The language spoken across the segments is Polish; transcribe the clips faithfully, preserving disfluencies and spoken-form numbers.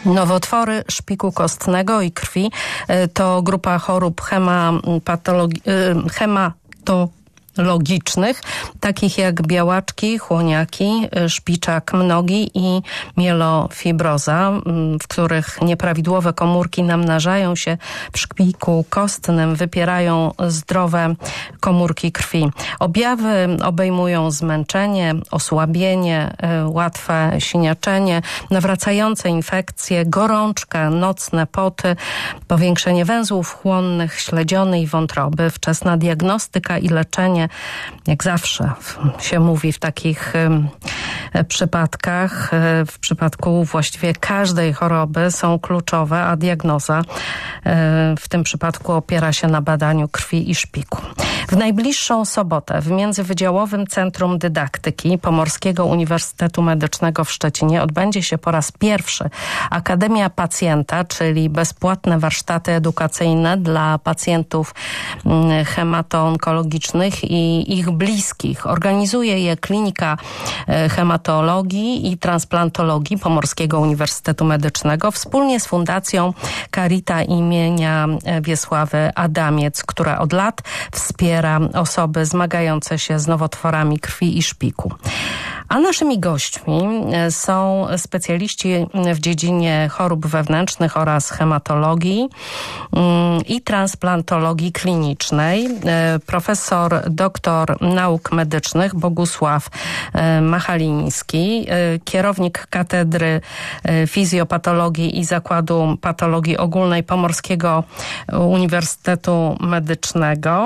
Nowotwory szpiku kostnego i krwi to grupa chorób hemapatologi- hematologicznych, takich jak białaczki, chłoniaki, szpiczak mnogi i mielofibroza, w których nieprawidłowe komórki namnażają się w szpiku kostnym, wypierają zdrowe komórki krwi. Objawy obejmują zmęczenie, osłabienie, łatwe siniaczenie, nawracające infekcje, gorączkę, nocne poty, powiększenie węzłów chłonnych, śledziony i wątroby. Wczesna diagnostyka i leczenie, jak zawsze się mówi w takich y, przypadkach, y, w przypadku właściwie każdej choroby są kluczowe, a diagnoza y, w tym przypadku opiera się na badaniu krwi i szpiku. W najbliższą sobotę w Międzywydziałowym Centrum Dydaktyki Pomorskiego Uniwersytetu Medycznego w Szczecinie odbędzie się po raz pierwszy Akademia Pacjenta, czyli bezpłatne warsztaty edukacyjne dla pacjentów y, hematoonkologicznych i ich bliskich. Organizuje je Klinika Hematologii i Transplantologii Pomorskiego Uniwersytetu Medycznego wspólnie z Fundacją Carita imienia Wiesławy Adamiec, która od lat wspiera osoby zmagające się z nowotworami krwi i szpiku. A naszymi gośćmi są specjaliści w dziedzinie chorób wewnętrznych oraz hematologii i transplantologii klinicznej. Profesor doktor nauk medycznych Bogusław Machaliński, kierownik Katedry Fizjopatologii i Zakładu Patologii Ogólnej Pomorskiego Uniwersytetu Medycznego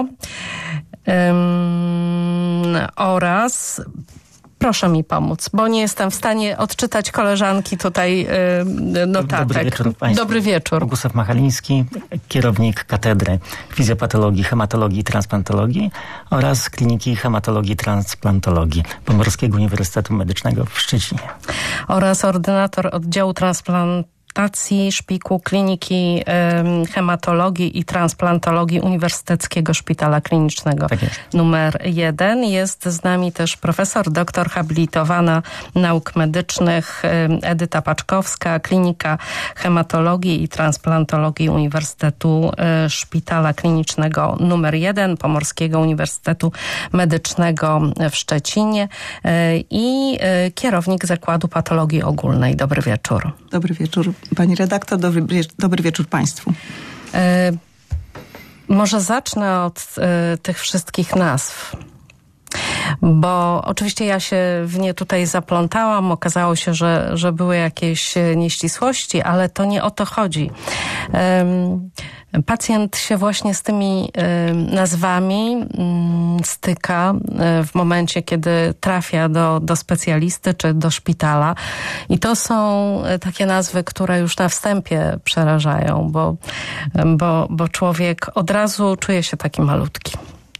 oraz... Proszę mi pomóc, bo nie jestem w stanie odczytać koleżanki tutaj yy, notatek. Dobry wieczór Państwu. Dobry wieczór. Bogusław Machaliński, kierownik Katedry Fizjopatologii, Hematologii i Transplantologii oraz Kliniki Hematologii i Transplantologii Pomorskiego Uniwersytetu Medycznego w Szczecinie. Oraz ordynator oddziału transplantacji szpiku Kliniki y, Hematologii i Transplantologii Uniwersyteckiego Szpitala Klinicznego tak jest. numer jeden. Jest z nami też profesor doktor habilitowana nauk medycznych y, Edyta Paczkowska, Klinika Hematologii i Transplantologii Uniwersytetu y, Szpitala Klinicznego numer jeden Pomorskiego Uniwersytetu Medycznego w Szczecinie y, i y, kierownik Zakładu Patologii Ogólnej. Dobry wieczór. Dobry wieczór Pani redaktor, dobry, dobry wieczór Państwu. E, może zacznę od e, tych wszystkich nazw, bo oczywiście ja się w nie tutaj zaplątałam, okazało się, że, że były jakieś nieścisłości, ale to nie o to chodzi. E, Pacjent się właśnie z tymi y, nazwami y, styka y, w momencie, kiedy trafia do, do specjalisty czy do szpitala. I to są y, takie nazwy, które już na wstępie przerażają, bo, y, bo, bo człowiek od razu czuje się taki malutki.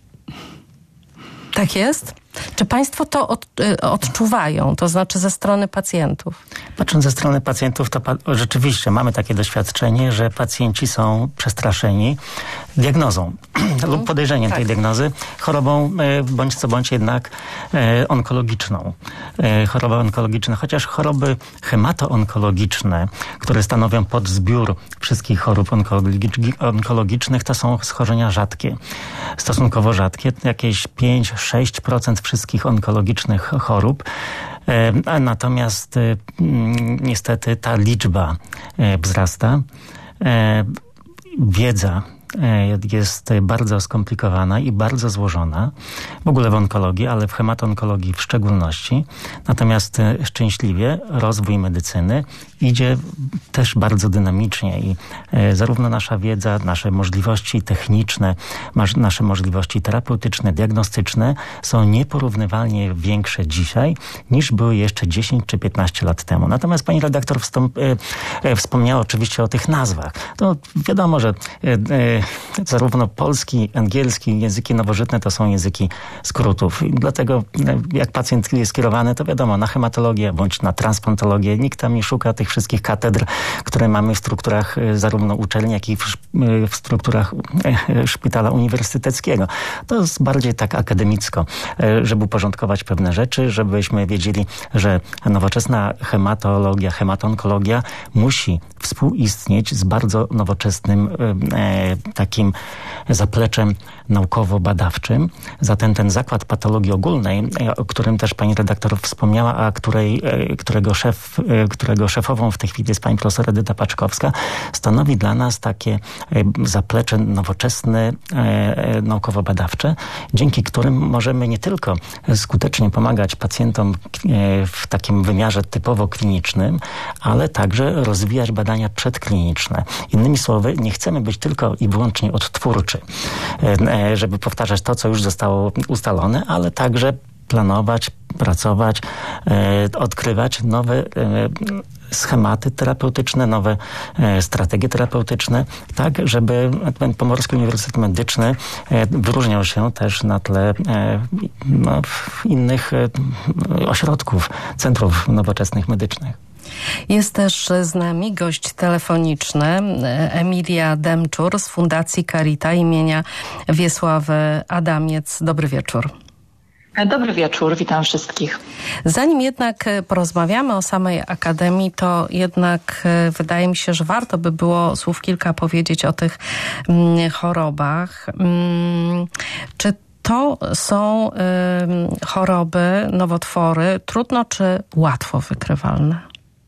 Tak jest? Czy Państwo to od, y, odczuwają, to znaczy ze strony pacjentów? Patrząc ze strony pacjentów, to pa- rzeczywiście mamy takie doświadczenie, że pacjenci są przestraszeni diagnozą mhm. lub podejrzeniem tak. tej diagnozy, chorobą e, bądź co bądź jednak e, onkologiczną. E, choroba onkologiczna, chociaż choroby hematoonkologiczne, które stanowią podzbiór wszystkich chorób onkologicz- onkologicznych, to są schorzenia rzadkie. Stosunkowo rzadkie, jakieś pięć do sześciu procent wszystkich onkologicznych chorób. E, natomiast e, niestety ta liczba e, wzrasta. E, wiedza jest bardzo skomplikowana i bardzo złożona, w ogóle w onkologii, ale w hematonkologii w szczególności. Natomiast szczęśliwie rozwój medycyny idzie też bardzo dynamicznie i zarówno nasza wiedza, nasze możliwości techniczne, nasze możliwości terapeutyczne, diagnostyczne są nieporównywalnie większe dzisiaj niż były jeszcze dziesięć czy piętnaście lat temu. Natomiast pani redaktor wstąp, wspomniała oczywiście o tych nazwach. To wiadomo, że zarówno polski, angielski, języki nowożytne to są języki skrótów. I dlatego jak pacjent jest skierowany, to wiadomo, na hematologię bądź na transplantologię. Nikt tam nie szuka tych wszystkich katedr, które które mamy w strukturach zarówno uczelni, jak i w, w strukturach szpitala uniwersyteckiego. To jest bardziej tak akademicko, żeby uporządkować pewne rzeczy, żebyśmy wiedzieli, że nowoczesna hematologia, hematonkologia musi współistnieć z bardzo nowoczesnym e, takim zapleczem naukowo-badawczym. Zatem ten zakład patologii ogólnej, o którym też pani redaktor wspomniała, a której, którego, szef, którego szefową w tej chwili jest pani profesor Edyta Paczkowska, stanowi dla nas takie zaplecze nowoczesne, naukowo-badawcze, dzięki którym możemy nie tylko skutecznie pomagać pacjentom w takim wymiarze typowo klinicznym, ale także rozwijać badania przedkliniczne. Innymi słowy, nie chcemy być tylko i wyłącznie odtwórczy, żeby powtarzać to, co już zostało ustalone, ale także planować, pracować, e, odkrywać nowe e, schematy terapeutyczne, nowe e, strategie terapeutyczne, tak, żeby ten Pomorski Uniwersytet Medyczny e, wyróżniał się też na tle e, no, innych e, ośrodków, centrów nowoczesnych medycznych. Jest też z nami gość telefoniczny Emilia Demczur z Fundacji Carita imienia Wiesławy Adamiec. Dobry wieczór. Dobry wieczór, witam wszystkich. Zanim jednak porozmawiamy o samej Akademii, to jednak wydaje mi się, że warto by było słów kilka powiedzieć o tych chorobach. Czy to są choroby, nowotwory trudno czy łatwo wykrywalne?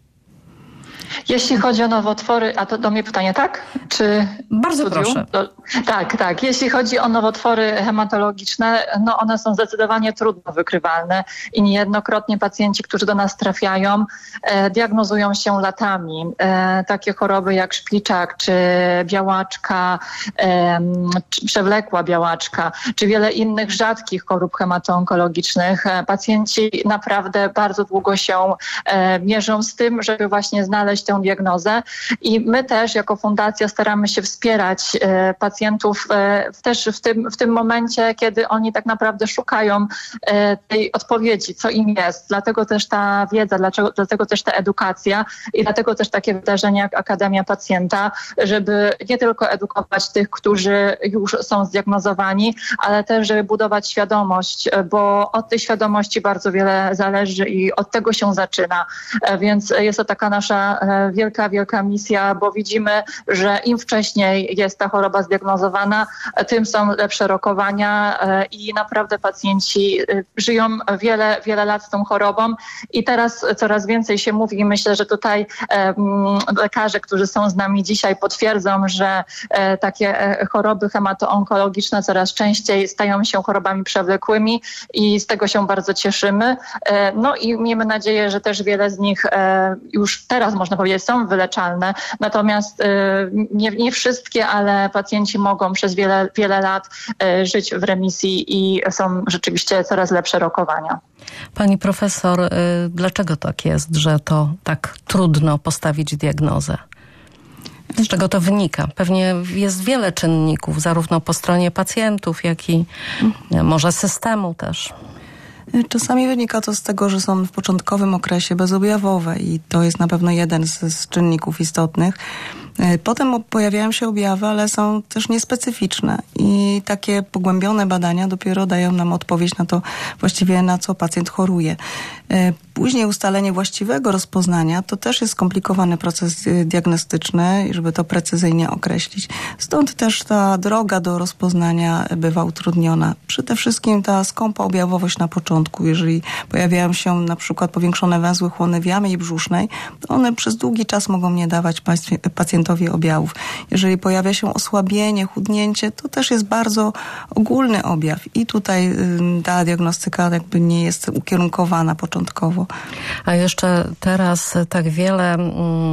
Jeśli chodzi o nowotwory, a to do mnie pytanie, tak? Czy Bardzo studium? proszę. Do, tak, tak. Jeśli chodzi o nowotwory hematologiczne, no one są zdecydowanie trudno wykrywalne i niejednokrotnie pacjenci, którzy do nas trafiają, e, diagnozują się latami. E, takie choroby jak szpiczak, czy białaczka, e, czy przewlekła białaczka, czy wiele innych rzadkich chorób hematoonkologicznych. E, pacjenci naprawdę bardzo długo się e, mierzą z tym, żeby właśnie znaleźć tę diagnozę i my też jako fundacja staramy się wspierać e, pacjentów e, też w tym, w tym momencie, kiedy oni tak naprawdę szukają e, tej odpowiedzi, co im jest. Dlatego też ta wiedza, dlaczego, dlatego też ta edukacja i dlatego też takie wydarzenia jak Akademia Pacjenta, żeby nie tylko edukować tych, którzy już są zdiagnozowani, ale też żeby budować świadomość, bo od tej świadomości bardzo wiele zależy i od tego się zaczyna. E, więc jest to taka nasza wielka, wielka misja, bo widzimy, że im wcześniej jest ta choroba zdiagnozowana, tym są lepsze rokowania i naprawdę pacjenci żyją wiele, wiele lat z tą chorobą i teraz coraz więcej się mówi i myślę, że tutaj lekarze, którzy są z nami dzisiaj potwierdzą, że takie choroby hematoonkologiczne coraz częściej stają się chorobami przewlekłymi i z tego się bardzo cieszymy. No i miejmy nadzieję, że też wiele z nich już teraz można powiedzieć są wyleczalne, natomiast nie, nie wszystkie, ale pacjenci mogą przez wiele, wiele lat żyć w remisji i są rzeczywiście coraz lepsze rokowania. Pani profesor, dlaczego tak jest, że to tak trudno postawić diagnozę? Z czego to wynika? Pewnie jest wiele czynników, zarówno po stronie pacjentów, jak i może systemu też. Czasami wynika to z tego, że są w początkowym okresie bezobjawowe i to jest na pewno jeden z, z czynników istotnych. Potem pojawiają się objawy, ale są też niespecyficzne i takie pogłębione badania dopiero dają nam odpowiedź na to właściwie, na co pacjent choruje. Później ustalenie właściwego rozpoznania to też jest skomplikowany proces diagnostyczny, żeby to precyzyjnie określić. Stąd też ta droga do rozpoznania bywa utrudniona. Przede wszystkim ta skąpa objawowość na początku. Jeżeli pojawiają się na przykład powiększone węzły chłonne w jamie brzusznej, to one przez długi czas mogą nie dawać pacjentowi objawów. Jeżeli pojawia się osłabienie, chudnięcie, to też jest bardzo ogólny objaw i tutaj ta diagnostyka jakby nie jest ukierunkowana początkowo. A jeszcze teraz tak wiele mm,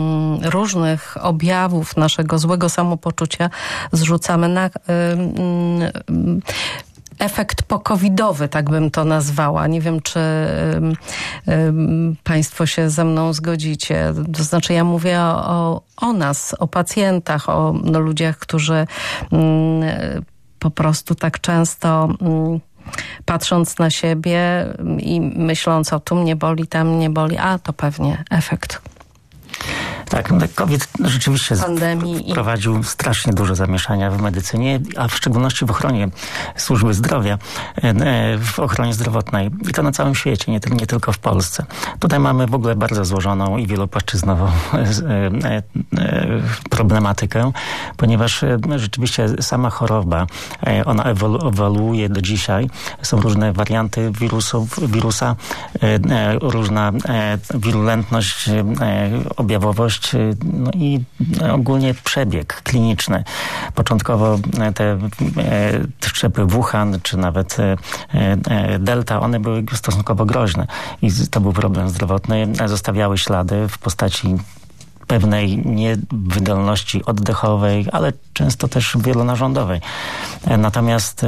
różnych objawów naszego złego samopoczucia zrzucamy na... Mm, efekt pokowidowy, tak bym to nazwała. Nie wiem, czy y, y, państwo się ze mną zgodzicie. To znaczy ja mówię o, o nas, o pacjentach, o no, ludziach, którzy y, po prostu tak często y, patrząc na siebie i myśląc o tu mnie boli, tam mnie boli, a to pewnie efekt. Tak, COVID rzeczywiście pandemii wprowadził strasznie dużo zamieszania w medycynie, a w szczególności w ochronie służby zdrowia, w ochronie zdrowotnej. I to na całym świecie, nie, nie tylko w Polsce. Tutaj mamy w ogóle bardzo złożoną i wielopłaszczyznową problematykę, ponieważ rzeczywiście sama choroba, ona ewolu- ewoluuje do dzisiaj. Są różne warianty wirusów, wirusa, różna wirulentność, objawowość, no i ogólnie przebieg kliniczny. Początkowo te szczepy Wuhan, czy nawet Delta, one były stosunkowo groźne i to był problem zdrowotny. Zostawiały ślady w postaci pewnej niewydolności oddechowej, ale często też wielonarządowej. Natomiast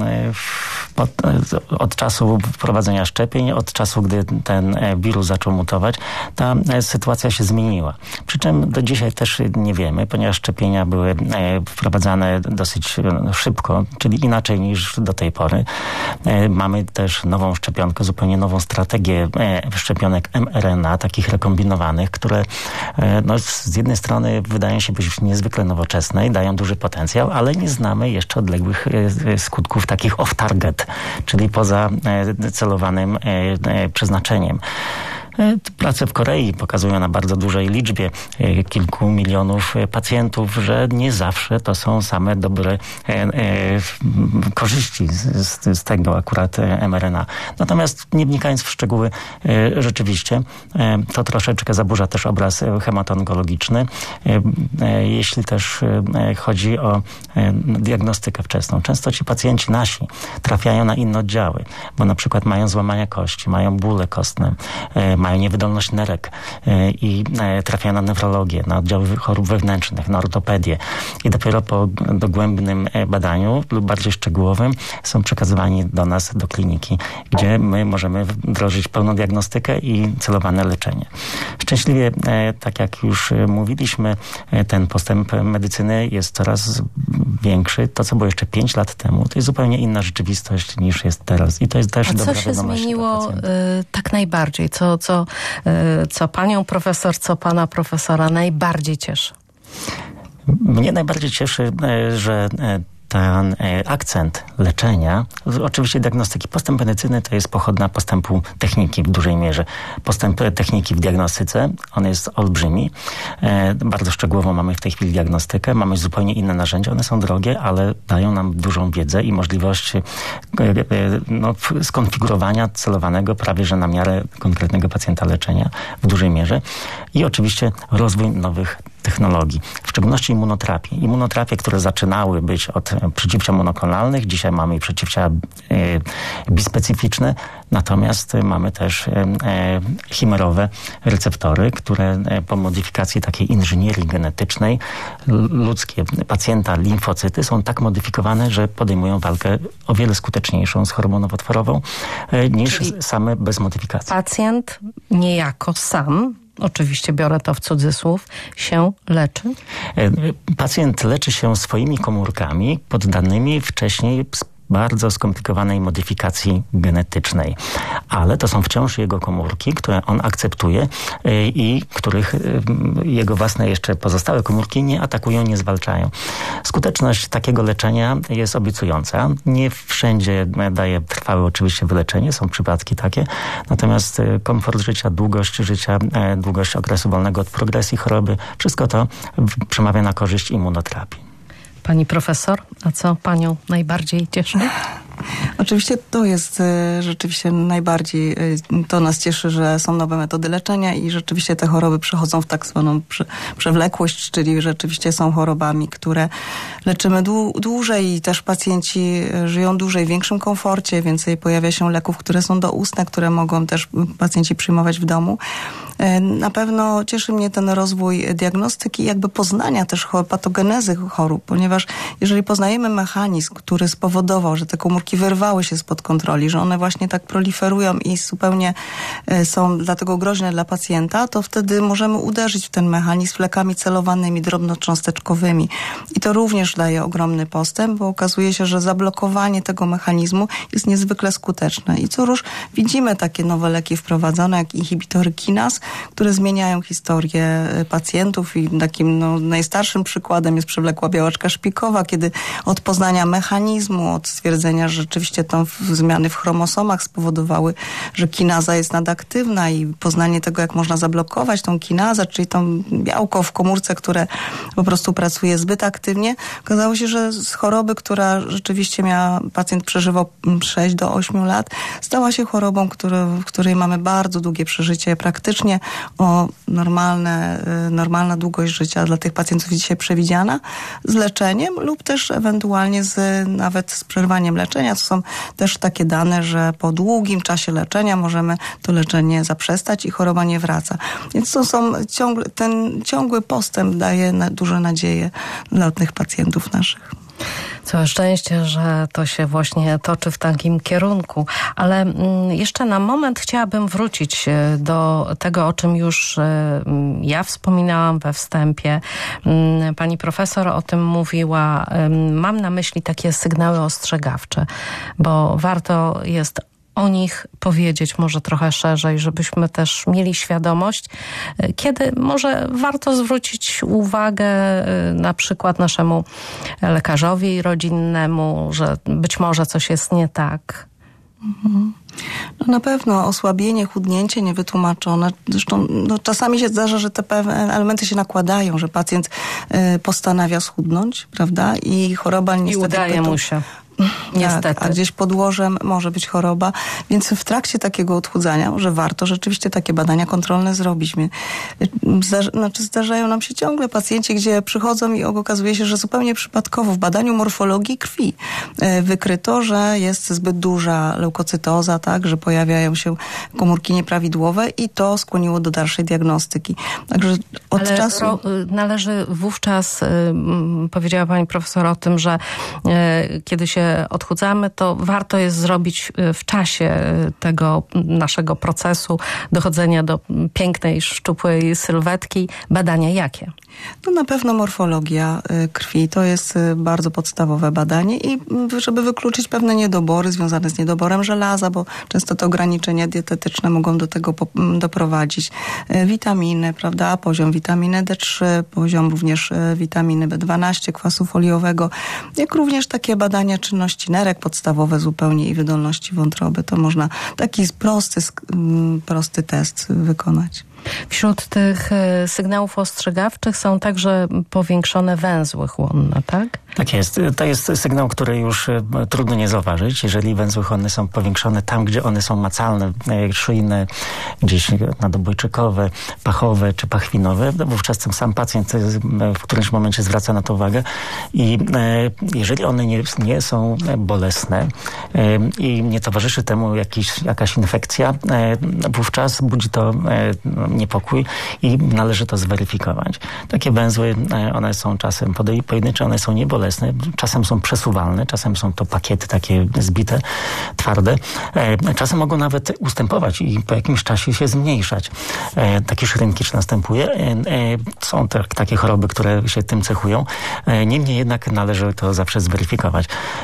pod, od czasu wprowadzenia szczepień, od czasu, gdy ten wirus zaczął mutować, ta sytuacja się zmieniła. Przy czym do dzisiaj też nie wiemy, ponieważ szczepienia były wprowadzane dosyć szybko, czyli inaczej niż do tej pory. Mamy też nową szczepionkę, zupełnie nową strategię szczepionek em er en a, takich rekombinowanych, które no, z jednej strony wydają się być niezwykle nowoczesne i dają duży potencjał, ale nie znamy jeszcze odległych skutków takich off-target, czyli poza celowanym przeznaczeniem. Prace w Korei pokazują na bardzo dużej liczbie kilku milionów pacjentów, że nie zawsze to są same dobre e, e, korzyści z, z tego akurat em er en a. Natomiast nie wnikając w szczegóły, e, rzeczywiście e, to troszeczkę zaburza też obraz hematoonkologiczny. E, e, jeśli też e, chodzi o e, diagnostykę wczesną. Często ci pacjenci nasi trafiają na inne oddziały, bo na przykład mają złamania kości, mają bóle kostne, e, mają niewydolność nerek i trafiają na newrologię, na oddziały chorób wewnętrznych, na ortopedię. I dopiero po dogłębnym badaniu lub bardziej szczegółowym są przekazywani do nas, do kliniki, gdzie my możemy wdrożyć pełną diagnostykę i celowane leczenie. Szczęśliwie, tak jak już mówiliśmy, ten postęp medycyny jest coraz większy. To, co było jeszcze pięć lat temu, to jest zupełnie inna rzeczywistość niż jest teraz. I to jest też A dobra co się wiadomość zmieniło dla y, tak najbardziej? Co, co, y, co panią profesor, co pana profesora najbardziej cieszy? Mnie najbardziej cieszy, że ten akcent leczenia, oczywiście diagnostyki. Postęp medycyny to jest pochodna postępu techniki w dużej mierze. Postęp techniki w diagnostyce, on jest olbrzymi. Bardzo szczegółowo mamy w tej chwili diagnostykę. Mamy zupełnie inne narzędzia. One są drogie, ale dają nam dużą wiedzę i możliwość no, skonfigurowania celowanego prawie że na miarę konkretnego pacjenta leczenia w dużej mierze. I oczywiście rozwój nowych technologii, w szczególności immunoterapii. Immunoterapię, które zaczynały być od przeciwciał monoklonalnych, dzisiaj mamy i przeciwciała e, bispecyficzne, natomiast mamy też e, chimerowe receptory, które e, po modyfikacji takiej inżynierii genetycznej ludzkie pacjenta limfocyty są tak modyfikowane, że podejmują walkę o wiele skuteczniejszą z chorobą nowotworową e, niż Czyli same bez modyfikacji. Pacjent niejako sam, oczywiście biorę to w cudzysłów, się leczy? Pacjent leczy się swoimi komórkami poddanymi wcześniej bardzo skomplikowanej modyfikacji genetycznej. Ale to są wciąż jego komórki, które on akceptuje i których jego własne jeszcze pozostałe komórki nie atakują, nie zwalczają. Skuteczność takiego leczenia jest obiecująca. Nie wszędzie daje trwałe oczywiście wyleczenie, są przypadki takie. Natomiast komfort życia, długość życia, długość okresu wolnego od progresji choroby, wszystko to przemawia na korzyść immunoterapii. Pani profesor, a co panią najbardziej cieszy? Oczywiście to jest y, rzeczywiście najbardziej, y, to nas cieszy, że są nowe metody leczenia i rzeczywiście te choroby przechodzą w tak zwaną prze, przewlekłość, czyli rzeczywiście są chorobami, które leczymy dłu, dłużej i też pacjenci żyją dłużej, w większym komforcie, więcej pojawia się leków, które są doustne, które mogą też pacjenci przyjmować w domu. Y, na pewno cieszy mnie ten rozwój diagnostyki i jakby poznania też patogenezy chorób, ponieważ jeżeli poznajemy mechanizm, który spowodował, że te komórki komórki wyrwały się spod kontroli, że one właśnie tak proliferują i zupełnie są dlatego groźne dla pacjenta, to wtedy możemy uderzyć w ten mechanizm lekami celowanymi, drobnocząsteczkowymi. I to również daje ogromny postęp, bo okazuje się, że zablokowanie tego mechanizmu jest niezwykle skuteczne. I co róż widzimy takie nowe leki wprowadzone, jak inhibitory kinaz, które zmieniają historię pacjentów i takim no, najstarszym przykładem jest przewlekła białaczka szpikowa, kiedy od poznania mechanizmu, od stwierdzenia, że rzeczywiście tą zmiany w chromosomach spowodowały, że kinaza jest nadaktywna i poznanie tego, jak można zablokować tą kinazę, czyli tą białko w komórce, które po prostu pracuje zbyt aktywnie. Okazało się, że z choroby, która rzeczywiście miała, pacjent przeżywał sześć do ośmiu lat, stała się chorobą, który, w której mamy bardzo długie przeżycie, praktycznie o normalne, normalna długość życia dla tych pacjentów dzisiaj przewidziana z leczeniem lub też ewentualnie z, nawet z przerwaniem leczenia. To są też takie dane, że po długim czasie leczenia możemy to leczenie zaprzestać i choroba nie wraca. Więc to są ciągle, ten ciągły postęp daje na, duże nadzieje dla tych pacjentów naszych. Całe szczęście, że to się właśnie toczy w takim kierunku. Ale jeszcze na moment chciałabym wrócić do tego, o czym już ja wspominałam we wstępie. Pani profesor o tym mówiła. Mam na myśli takie sygnały ostrzegawcze, bo warto jest o nich powiedzieć może trochę szerzej, żebyśmy też mieli świadomość, kiedy może warto zwrócić uwagę na przykład naszemu lekarzowi rodzinnemu, że być może coś jest nie tak. Mhm. No na pewno osłabienie, chudnięcie niewytłumaczone. Zresztą no, czasami się zdarza, że te pewne elementy się nakładają, że pacjent y, postanawia schudnąć, prawda? I choroba niestety... I udaje mu się. Niestety. Tak, a gdzieś podłożem może być choroba, więc w trakcie takiego odchudzania, że warto rzeczywiście takie badania kontrolne zrobić. Zdarza, znaczy zdarzają nam się ciągle pacjenci, gdzie przychodzą i okazuje się, że zupełnie przypadkowo w badaniu morfologii krwi wykryto, że jest zbyt duża leukocytoza, tak, że pojawiają się komórki nieprawidłowe i to skłoniło do dalszej diagnostyki. Także od Ale czasu... ro, należy wówczas, y, powiedziała pani profesor o tym, że y, kiedy się odchudzamy, to warto jest zrobić w czasie tego naszego procesu dochodzenia do pięknej, szczupłej sylwetki badania jakie? No na pewno morfologia krwi to jest bardzo podstawowe badanie i żeby wykluczyć pewne niedobory związane z niedoborem żelaza, bo często te ograniczenia dietetyczne mogą do tego doprowadzić. Witaminy, prawda, poziom witaminy D trzy, poziom również witaminy B dwanaście, kwasu foliowego, jak również takie badania czynności nerek podstawowe zupełnie i wydolności wątroby. To można taki prosty, prosty test wykonać. Wśród tych sygnałów ostrzegawczych są także powiększone węzły chłonne, tak? Tak jest. To jest sygnał, który już trudno nie zauważyć. Jeżeli węzły chłonne są powiększone tam, gdzie one są macalne, szyjne, gdzieś nadobojczykowe, pachowe czy pachwinowe, wówczas ten sam pacjent w którymś momencie zwraca na to uwagę i jeżeli one nie, nie są bolesne i nie towarzyszy temu jakiś, jakaś infekcja, wówczas budzi to niepokój i należy to zweryfikować. Takie węzły, one są czasem pojedyncze, one są niebolesne, czasem są przesuwalne, czasem są to pakiety takie zbite, twarde. Czasem mogą nawet ustępować i po jakimś czasie się zmniejszać. Taki shrinkage następuje. Są te, takie choroby, które się tym cechują. Niemniej jednak należy to zawsze zweryfikować.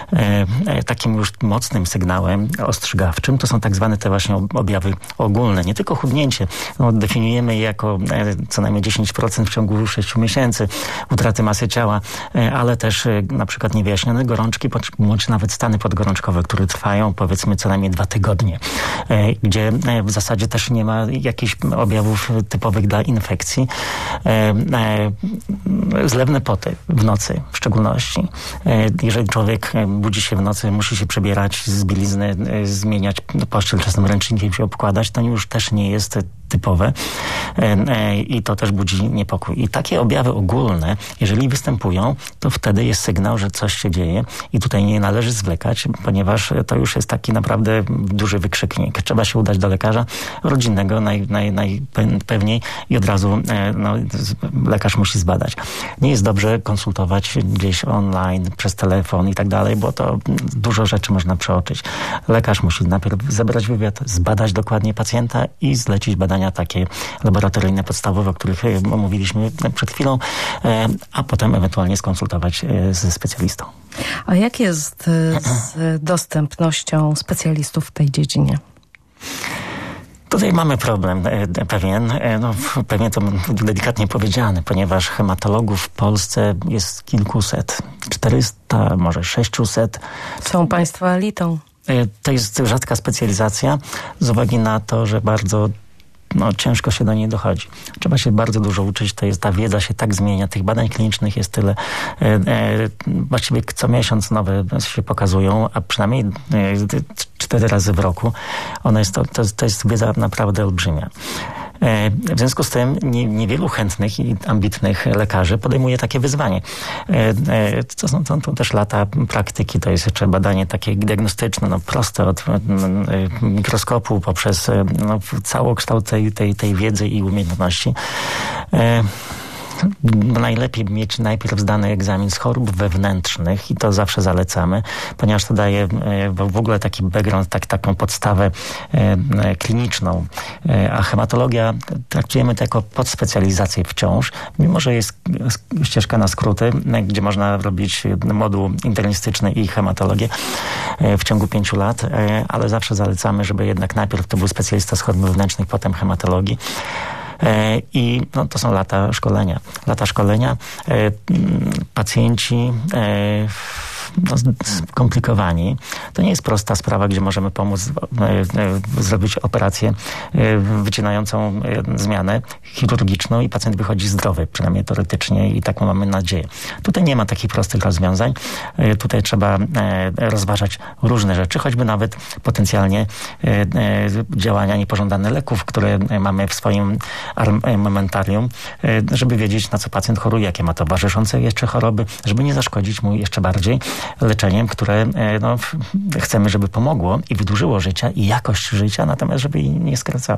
Takim już mocnym sygnałem ostrzegawczym to są tak zwane te właśnie objawy ogólne. Nie tylko chudnięcie. No, definiujemy je jako co najmniej dziesięć procent w ciągu sześciu miesięcy utraty masy ciała, ale też na przykład niewyjaśnione gorączki, bądź nawet stany podgorączkowe, które trwają powiedzmy co najmniej dwa tygodnie, gdzie w zasadzie też nie ma jakichś objawów typowych dla infekcji. Zlewne poty w nocy w szczególności. Jeżeli człowiek budzi się w nocy, musi się przebierać z bielizny, zmieniać pościel, czasem ręcznikiem się obkładać, to już też nie jest typowe i to też budzi niepokój. I takie objawy ogólne, jeżeli występują, to wtedy jest sygnał, że coś się dzieje i tutaj nie należy zwlekać, ponieważ to już jest taki naprawdę duży wykrzyknik. Trzeba się udać do lekarza rodzinnego naj, naj, najpewniej i od razu no, lekarz musi zbadać. Nie jest dobrze konsultować gdzieś online, przez telefon i tak dalej, bo to dużo rzeczy można przeoczyć. Lekarz musi najpierw zebrać wywiad, zbadać dokładnie pacjenta i zlecić badania takie laboratoryjne, podstawowe, o których mówiliśmy przed chwilą, a potem ewentualnie skonsultować ze specjalistą. A jak jest z dostępnością specjalistów w tej dziedzinie? Tutaj mamy problem pewien, no pewnie to delikatnie powiedziane, ponieważ hematologów w Polsce jest kilkuset, czterysta, może sześciuset. Są państwo elitą. To jest rzadka specjalizacja z uwagi na to, że bardzo no, ciężko się do niej dochodzi. Trzeba się bardzo dużo uczyć, to jest, ta wiedza się tak zmienia, tych badań klinicznych jest tyle. E, e, właściwie co miesiąc nowe się pokazują, a przynajmniej e, cztery razy w roku. Ona jest, to, to, to jest wiedza naprawdę olbrzymia. W związku z tym nie, niewielu chętnych i ambitnych lekarzy podejmuje takie wyzwanie. To są to, to też lata praktyki, to jest jeszcze badanie takie diagnostyczne, no proste od mikroskopu poprzez no, całokształt tej, tej, tej wiedzy i umiejętności. Najlepiej mieć najpierw zdany egzamin z chorób wewnętrznych i to zawsze zalecamy, ponieważ to daje w ogóle taki background, tak, taką podstawę e, kliniczną, e, a hematologia traktujemy to jako podspecjalizację wciąż, mimo że jest ścieżka na skróty, gdzie można robić moduł internistyczny i hematologię e, w ciągu pięciu lat, e, ale zawsze zalecamy, żeby jednak najpierw to był specjalista z chorób wewnętrznych, potem hematologii. I no, to są lata szkolenia. Lata szkolenia, e, pacjenci e, no, skomplikowani. To nie jest prosta sprawa, gdzie możemy pomóc e, e, zrobić operację e, wycinającą e, zmianę chirurgiczną i pacjent wychodzi zdrowy, przynajmniej teoretycznie i taką mamy nadzieję. Tutaj nie ma takich prostych rozwiązań. E, tutaj trzeba e, rozważać różne rzeczy, choćby nawet potencjalnie e, e, działania niepożądane leków, które mamy w swoim armamentarium, e, żeby wiedzieć, na co pacjent choruje, jakie ma towarzyszące jeszcze choroby, żeby nie zaszkodzić mu jeszcze bardziej leczeniem, które no, chcemy, żeby pomogło i wydłużyło życia i jakość życia, natomiast żeby jej nie skracało.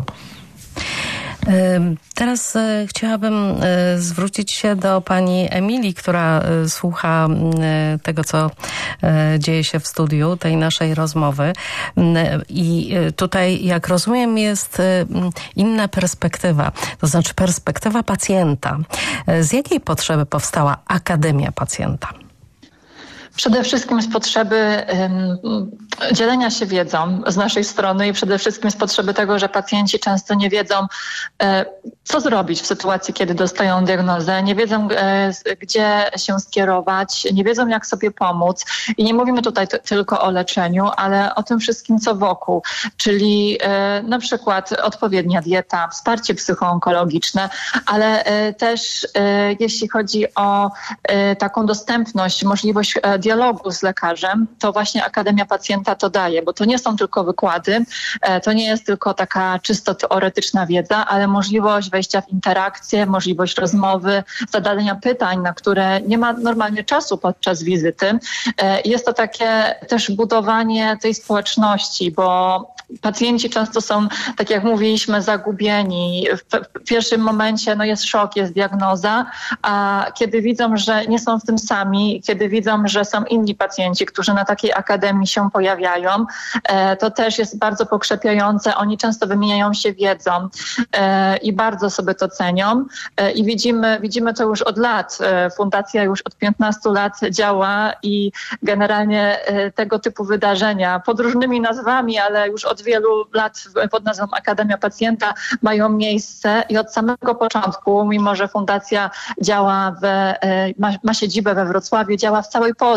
Teraz chciałabym zwrócić się do pani Emilii, która słucha tego, co dzieje się w studiu, tej naszej rozmowy. I tutaj, jak rozumiem, jest inna perspektywa, to znaczy perspektywa pacjenta. Z jakiej potrzeby powstała Akademia Pacjenta? Przede wszystkim z potrzeby um, dzielenia się wiedzą z naszej strony i przede wszystkim z potrzeby tego, że pacjenci często nie wiedzą, e, co zrobić w sytuacji, kiedy dostają diagnozę, nie wiedzą, e, gdzie się skierować, nie wiedzą, jak sobie pomóc. I nie mówimy tutaj t- tylko o leczeniu, ale o tym wszystkim, co wokół, czyli e, na przykład odpowiednia dieta, wsparcie psychoonkologiczne, ale e, też e, jeśli chodzi o e, taką dostępność, możliwość e, dialogu z lekarzem, to właśnie Akademia Pacjenta to daje, bo to nie są tylko wykłady, to nie jest tylko taka czysto teoretyczna wiedza, ale możliwość wejścia w interakcję, możliwość rozmowy, zadania pytań, na które nie ma normalnie czasu podczas wizyty. Jest to takie też budowanie tej społeczności, bo pacjenci często są, tak jak mówiliśmy, zagubieni. W pierwszym momencie no jest szok, jest diagnoza, a kiedy widzą, że nie są w tym sami, kiedy widzą, że są inni pacjenci, którzy na takiej akademii się pojawiają, to też jest bardzo pokrzepiające. Oni często wymieniają się wiedzą i bardzo sobie to cenią. I widzimy, widzimy to już od lat. Fundacja już od piętnastu lat działa i generalnie tego typu wydarzenia pod różnymi nazwami, ale już od wielu lat pod nazwą Akademia Pacjenta mają miejsce i od samego początku, mimo że fundacja działa, w, ma, ma siedzibę we Wrocławiu, działa w całej Polsce.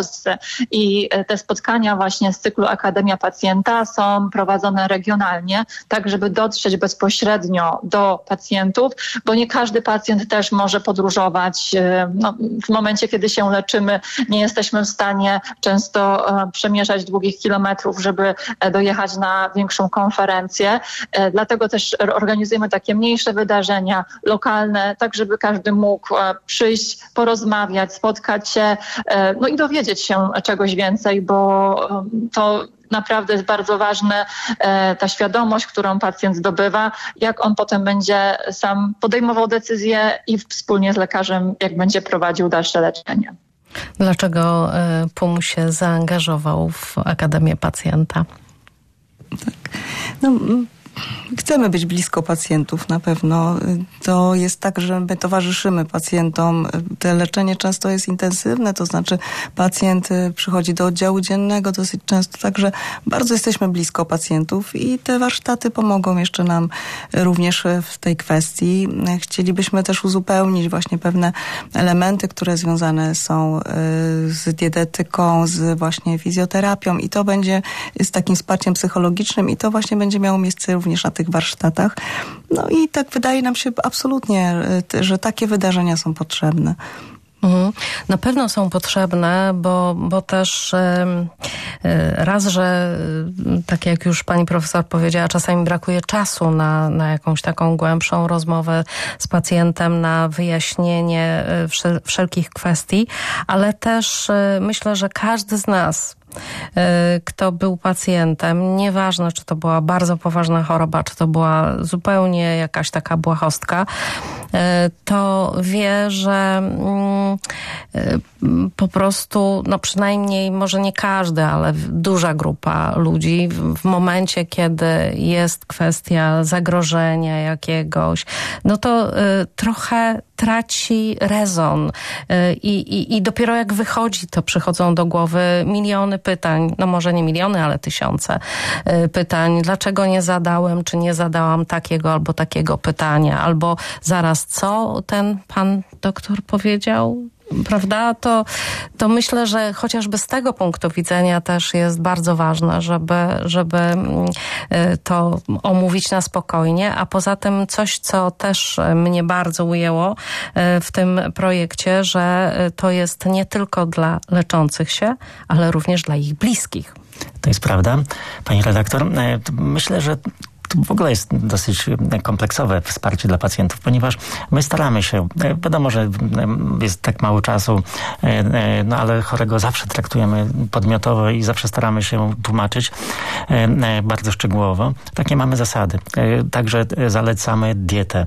Polsce. I te spotkania właśnie z cyklu Akademia Pacjenta są prowadzone regionalnie, tak żeby dotrzeć bezpośrednio do pacjentów, bo nie każdy pacjent też może podróżować. No, w momencie, kiedy się leczymy, nie jesteśmy w stanie często przemierzać długich kilometrów, żeby dojechać na większą konferencję. Dlatego też organizujemy takie mniejsze wydarzenia lokalne, tak żeby każdy mógł przyjść, porozmawiać, spotkać się, no i dowiedzieć się czegoś więcej, bo to naprawdę jest bardzo ważne, ta świadomość, którą pacjent zdobywa, jak on potem będzie sam podejmował decyzje i wspólnie z lekarzem, jak będzie prowadził dalsze leczenie. Dlaczego P U M się zaangażował w Akademię Pacjenta? Tak. No, chcemy być blisko pacjentów na pewno. To jest tak, że my towarzyszymy pacjentom. To leczenie często jest intensywne, to znaczy pacjent przychodzi do oddziału dziennego dosyć często, także bardzo jesteśmy blisko pacjentów i te warsztaty pomogą jeszcze nam również w tej kwestii. Chcielibyśmy też uzupełnić właśnie pewne elementy, które związane są z dietetyką, z właśnie fizjoterapią i to będzie z takim wsparciem psychologicznym i to właśnie będzie miało miejsce również na tych warsztatach. No i tak wydaje nam się absolutnie, że takie wydarzenia są potrzebne. Mhm. Na pewno są potrzebne, bo, bo też raz, że tak jak już pani profesor powiedziała, czasami brakuje czasu na, na jakąś taką głębszą rozmowę z pacjentem, na wyjaśnienie wszel- wszelkich kwestii, ale też myślę, że każdy z nas, kto był pacjentem, nieważne czy to była bardzo poważna choroba, czy to była zupełnie jakaś taka błahostka, to wie, że po prostu, no przynajmniej może nie każdy, ale duża grupa ludzi w momencie, kiedy jest kwestia zagrożenia jakiegoś, no to trochę traci rezon I, i, i dopiero jak wychodzi, to przychodzą do głowy miliony pytań, no może nie miliony, ale tysiące pytań. Dlaczego nie zadałem, czy nie zadałam takiego albo takiego pytania, albo zaraz co ten pan doktor powiedział? Prawda? To, to myślę, że chociażby z tego punktu widzenia też jest bardzo ważne, żeby, żeby to omówić na spokojnie, a poza tym coś, co też mnie bardzo ujęło w tym projekcie, że to jest nie tylko dla leczących się, ale również dla ich bliskich. To jest prawda, pani redaktor. Myślę, że to w ogóle jest dosyć kompleksowe wsparcie dla pacjentów, ponieważ my staramy się, wiadomo, że jest tak mało czasu, no ale chorego zawsze traktujemy podmiotowo i zawsze staramy się tłumaczyć bardzo szczegółowo. Takie mamy zasady. Także zalecamy dietę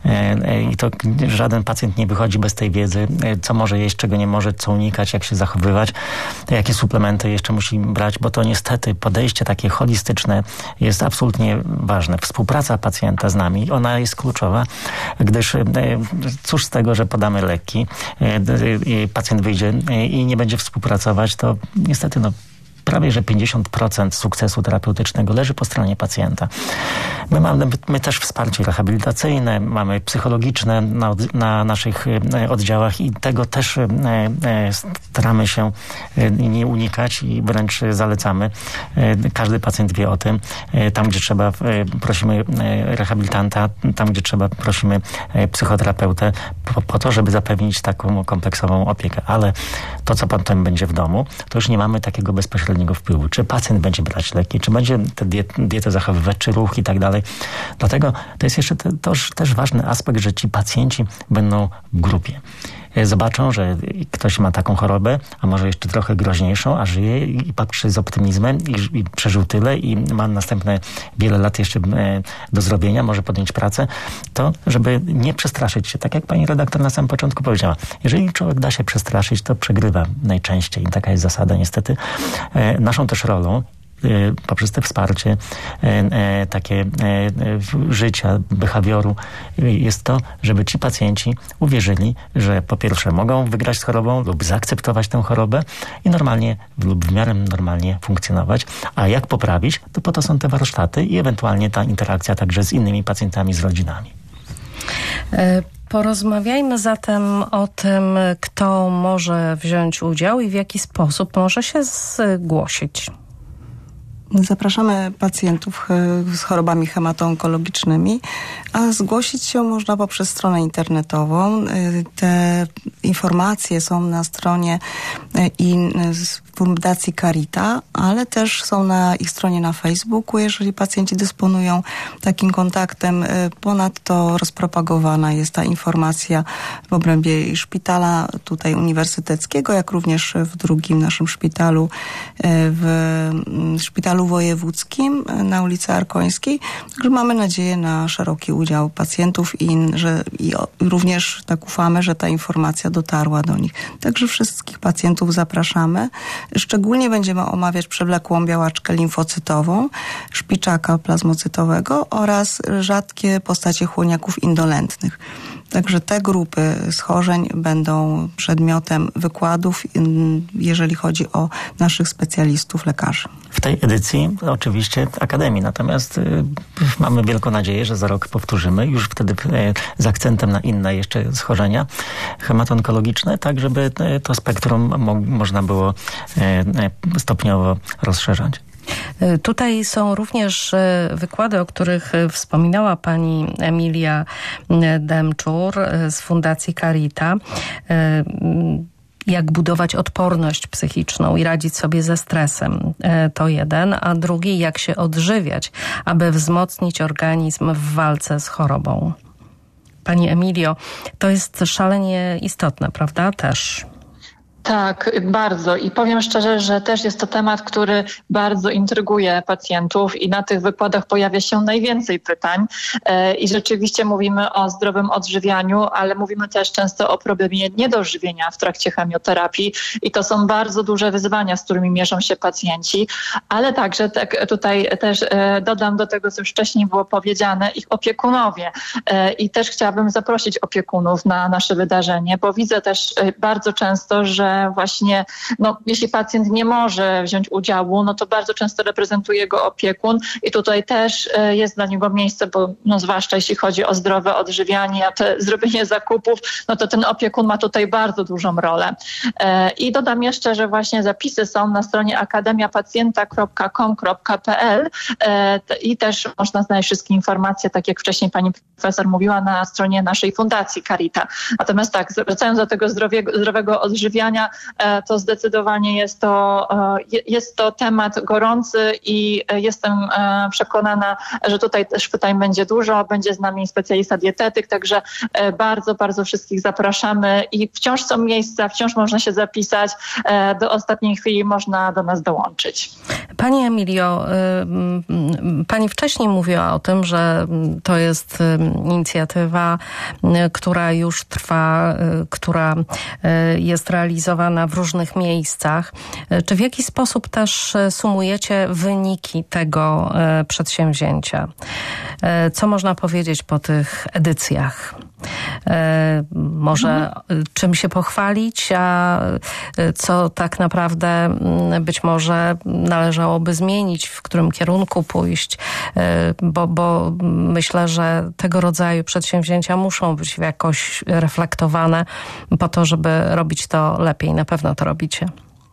i to żaden pacjent nie wychodzi bez tej wiedzy, co może jeść, czego nie może, co unikać, jak się zachowywać, jakie suplementy jeszcze musi brać, bo to niestety podejście takie holistyczne jest absolutnie ważne. Ważne. Współpraca pacjenta z nami, ona jest kluczowa, gdyż cóż z tego, że podamy leki, pacjent wyjdzie i nie będzie współpracować, to niestety no prawie, że pięćdziesiąt procent sukcesu terapeutycznego leży po stronie pacjenta. My mamy my też wsparcie rehabilitacyjne, mamy psychologiczne na, na naszych oddziałach i tego też staramy się nie unikać i wręcz zalecamy. Każdy pacjent wie o tym. Tam, gdzie trzeba, prosimy rehabilitanta, tam, gdzie trzeba, prosimy psychoterapeutę po, po to, żeby zapewnić taką kompleksową opiekę. Ale to, co potem będzie w domu, to już nie mamy takiego bezpośredniego wpływu. Czy pacjent będzie brać leki, czy będzie tę diet, dietę zachowywać, czy ruch i tak dalej. Dlatego to jest jeszcze te, to też ważny aspekt, że ci pacjenci będą w grupie. Zobaczą, że ktoś ma taką chorobę, a może jeszcze trochę groźniejszą, a żyje i patrzy z optymizmem i, i przeżył tyle i ma następne wiele lat jeszcze do zrobienia, może podjąć pracę, to żeby nie przestraszyć się. Tak jak pani redaktor na samym początku powiedziała, jeżeli człowiek da się przestraszyć, to przegrywa najczęściej. Taka jest zasada niestety. Naszą też rolą poprzez te wsparcie takie życia, behawioru jest to, żeby ci pacjenci uwierzyli, że po pierwsze mogą wygrać z chorobą lub zaakceptować tę chorobę i normalnie lub w miarę normalnie funkcjonować. A jak poprawić, to po to są te warsztaty i ewentualnie ta interakcja także z innymi pacjentami, z rodzinami. Porozmawiajmy zatem o tym, kto może wziąć udział i w jaki sposób może się zgłosić. Zapraszamy pacjentów z chorobami hemato-onkologicznymi, a zgłosić się można poprzez stronę internetową. Te informacje są na stronie Fundacji Carita, ale też są na ich stronie na Facebooku, jeżeli pacjenci dysponują takim kontaktem. Ponadto rozpropagowana jest ta informacja w obrębie szpitala tutaj uniwersyteckiego, jak również w drugim naszym szpitalu, w szpitalu wojewódzkim na ulicy Arkońskiej. Także mamy nadzieję na szeroki udział pacjentów i, że, i również tak ufamy, że ta informacja dotarła do nich. Także wszystkich pacjentów zapraszamy. Szczególnie będziemy omawiać przewlekłą białaczkę limfocytową, szpiczaka plazmocytowego oraz rzadkie postacie chłoniaków indolentnych. Także te grupy schorzeń będą przedmiotem wykładów, jeżeli chodzi o naszych specjalistów, lekarzy. W tej edycji oczywiście Akademii, natomiast y, mamy wielką nadzieję, że za rok powtórzymy, już wtedy y, z akcentem na inne jeszcze schorzenia hemato-onkologiczne, tak żeby y, to spektrum mo- można było y, y, stopniowo rozszerzać. Tutaj są również wykłady, o których wspominała pani Emilia Demczur z Fundacji Carita. Jak budować odporność psychiczną i radzić sobie ze stresem. To jeden, a drugi jak się odżywiać, aby wzmocnić organizm w walce z chorobą. Pani Emilio, to jest szalenie istotne, prawda? Też. Tak, bardzo. I powiem szczerze, że też jest to temat, który bardzo intryguje pacjentów i na tych wykładach pojawia się najwięcej pytań. I rzeczywiście mówimy o zdrowym odżywianiu, ale mówimy też często o problemie niedożywienia w trakcie chemioterapii i to są bardzo duże wyzwania, z którymi mierzą się pacjenci, ale także tak tutaj też dodam do tego, co już wcześniej było powiedziane, ich opiekunowie. I też chciałabym zaprosić opiekunów na nasze wydarzenie, bo widzę też bardzo często, że właśnie, no, jeśli pacjent nie może wziąć udziału, no to bardzo często reprezentuje go opiekun i tutaj też jest dla niego miejsce, bo no, zwłaszcza jeśli chodzi o zdrowe odżywianie, a te zrobienie zakupów, no to ten opiekun ma tutaj bardzo dużą rolę. I dodam jeszcze, że właśnie zapisy są na stronie akademia pacjenta kropka com kropka p l i też można znaleźć wszystkie informacje, tak jak wcześniej pani profesor mówiła, na stronie naszej Fundacji Carita. Natomiast tak, wracając do tego zdrowiego, zdrowego odżywiania, to zdecydowanie jest to, jest to temat gorący i jestem przekonana, że tutaj też pytań będzie dużo, będzie z nami specjalista dietetyk, także bardzo, bardzo wszystkich zapraszamy i wciąż są miejsca, wciąż można się zapisać, do ostatniej chwili można do nas dołączyć. Pani Emilio, pani wcześniej mówiła o tym, że to jest inicjatywa, która już trwa, która jest realizowana w różnych miejscach. Czy w jaki sposób też sumujecie wyniki tego przedsięwzięcia? Co można powiedzieć po tych edycjach? Może mhm. czym się pochwalić, a co tak naprawdę być może należałoby zmienić, w którym kierunku pójść, bo, bo myślę, że tego rodzaju przedsięwzięcia muszą być jakoś reflektowane po to, żeby robić to lepiej. Na pewno to robicie.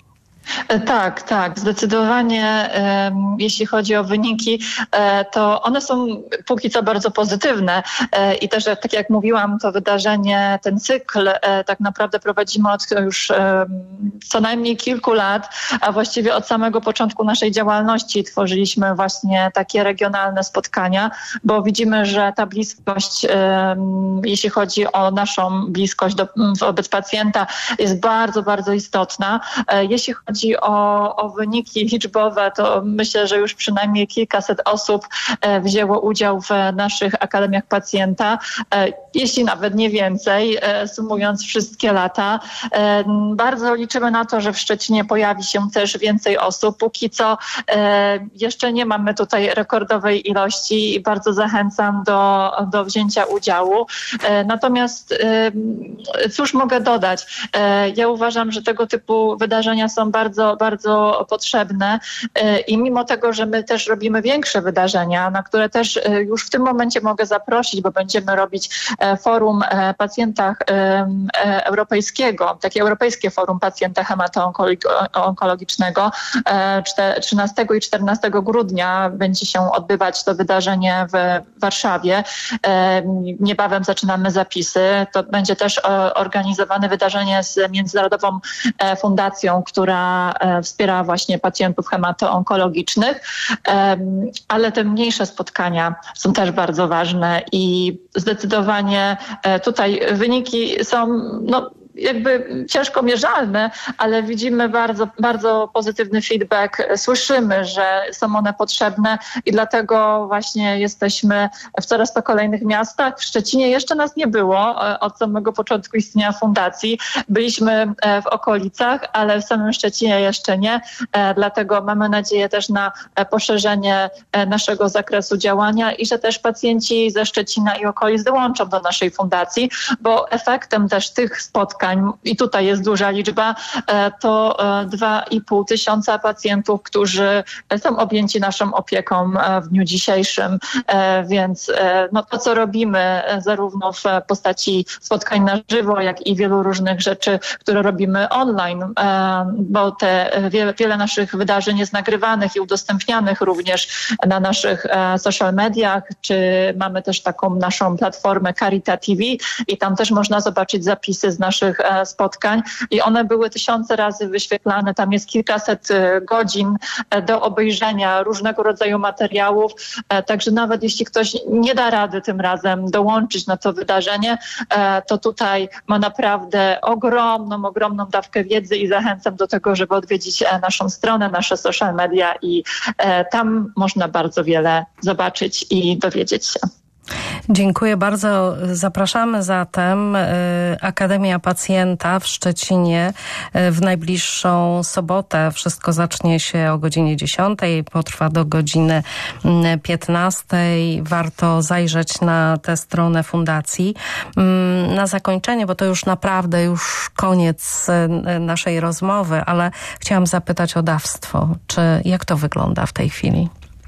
Tak, tak, zdecydowanie um, jeśli chodzi o wyniki, e, to one są póki co bardzo pozytywne e, i też, tak jak mówiłam, to wydarzenie, ten cykl e, tak naprawdę prowadzimy od już e, co najmniej kilku lat, a właściwie od samego początku naszej działalności tworzyliśmy właśnie takie regionalne spotkania, bo widzimy, że ta bliskość, e, jeśli chodzi o naszą bliskość do, wobec pacjenta, jest bardzo, bardzo istotna. E, jeśli chodzi O, o wyniki liczbowe, to myślę, że już przynajmniej kilkaset osób e, wzięło udział w naszych akademiach pacjenta, e, jeśli nawet nie więcej, e, sumując wszystkie lata. E, bardzo liczymy na to, że w Szczecinie pojawi się też więcej osób. Póki co e, jeszcze nie mamy tutaj rekordowej ilości i bardzo zachęcam do, do wzięcia udziału. E, natomiast e, cóż mogę dodać? E, ja uważam, że tego typu wydarzenia są bardzo bardzo, bardzo potrzebne i mimo tego, że my też robimy większe wydarzenia, na które też już w tym momencie mogę zaprosić, bo będziemy robić forum pacjenta europejskiego, takie europejskie forum pacjenta hematoonkologicznego. trzynastego i czternastego grudnia będzie się odbywać to wydarzenie w Warszawie. Niebawem zaczynamy zapisy. To będzie też organizowane wydarzenie z Międzynarodową Fundacją, która wspiera właśnie pacjentów hematoonkologicznych, ale te mniejsze spotkania są też bardzo ważne i zdecydowanie tutaj wyniki są no, jakby ciężko mierzalne, ale widzimy bardzo, bardzo pozytywny feedback. Słyszymy, że są one potrzebne i dlatego właśnie jesteśmy w coraz to kolejnych miastach. W Szczecinie jeszcze nas nie było od samego początku istnienia fundacji. Byliśmy w okolicach, ale w samym Szczecinie jeszcze nie. Dlatego mamy nadzieję też na poszerzenie naszego zakresu działania i że też pacjenci ze Szczecina i okolic dołączą do naszej fundacji, bo efektem też tych spotkań, i tutaj jest duża liczba, to dwa i pół tysiąca pacjentów, którzy są objęci naszą opieką w dniu dzisiejszym. Więc no, to, co robimy zarówno w postaci spotkań na żywo, jak i wielu różnych rzeczy, które robimy online, bo te wiele, wiele naszych wydarzeń jest nagrywanych i udostępnianych również na naszych social mediach, czy mamy też taką naszą platformę Carita T V i tam też można zobaczyć zapisy z naszych spotkań i one były tysiące razy wyświetlane. Tam jest kilkaset godzin do obejrzenia różnego rodzaju materiałów. Także nawet jeśli ktoś nie da rady tym razem dołączyć na to wydarzenie, to tutaj ma naprawdę ogromną, ogromną dawkę wiedzy i zachęcam do tego, żeby odwiedzić naszą stronę, nasze social media i tam można bardzo wiele zobaczyć i dowiedzieć się. Dziękuję bardzo. Zapraszamy zatem. Akademia Pacjenta w Szczecinie w najbliższą sobotę. Wszystko zacznie się o godzinie dziesiątej, potrwa do godziny piętnastej. Warto zajrzeć na tę stronę fundacji. Na zakończenie, bo to już naprawdę już koniec naszej rozmowy, ale chciałam zapytać o dawstwo. Czy jak to wygląda w tej chwili?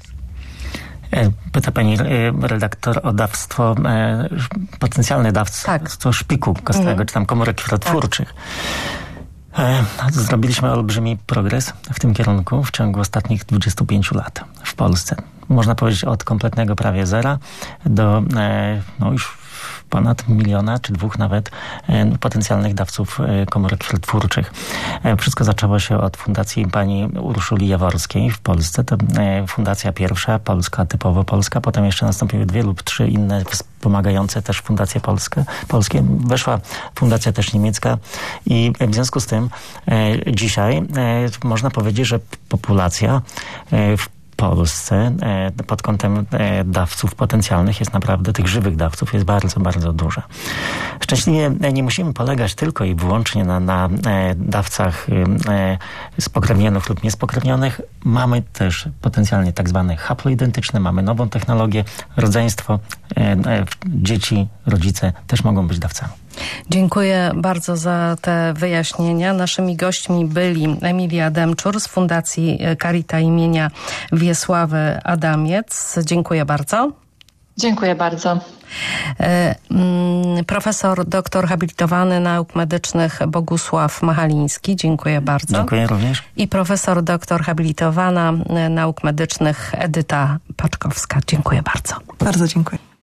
Pyta pani redaktor o dawstwo, potencjalne dawstwo tak. szpiku kostnego, mhm. czy tam komórek krwotwórczych. Tak. Zrobiliśmy olbrzymi progres w tym kierunku w ciągu ostatnich dwudziestu pięciu lat w Polsce. Można powiedzieć od kompletnego prawie zera do no już ponad miliona, czy dwóch nawet potencjalnych dawców komórek krwotwórczych. Wszystko zaczęło się od fundacji pani Urszuli Jaworskiej w Polsce. To fundacja pierwsza, polska, typowo polska. Potem jeszcze nastąpiły dwie lub trzy inne wspomagające też fundacje polskie. polskie. Weszła fundacja też niemiecka i w związku z tym dzisiaj można powiedzieć, że populacja w Polsce pod kątem dawców potencjalnych jest naprawdę, tych żywych dawców jest bardzo, bardzo duża. Szczęśliwie nie musimy polegać tylko i wyłącznie na, na dawcach spokrewnionych lub niespokrewnionych. Mamy też potencjalnie tak zwane haploidentyczne, mamy nową technologię, rodzeństwo, dzieci, rodzice też mogą być dawcami. Dziękuję bardzo za te wyjaśnienia. Naszymi gośćmi byli Emilia Demczur z Fundacji Carita imienia Wiesławy Adamiec. Dziękuję bardzo. Dziękuję bardzo. Profesor, doktor habilitowany nauk medycznych Bogusław Machaliński. Dziękuję bardzo. Dziękuję również. I profesor, doktor habilitowana nauk medycznych Edyta Paczkowska. Dziękuję bardzo. Bardzo dziękuję.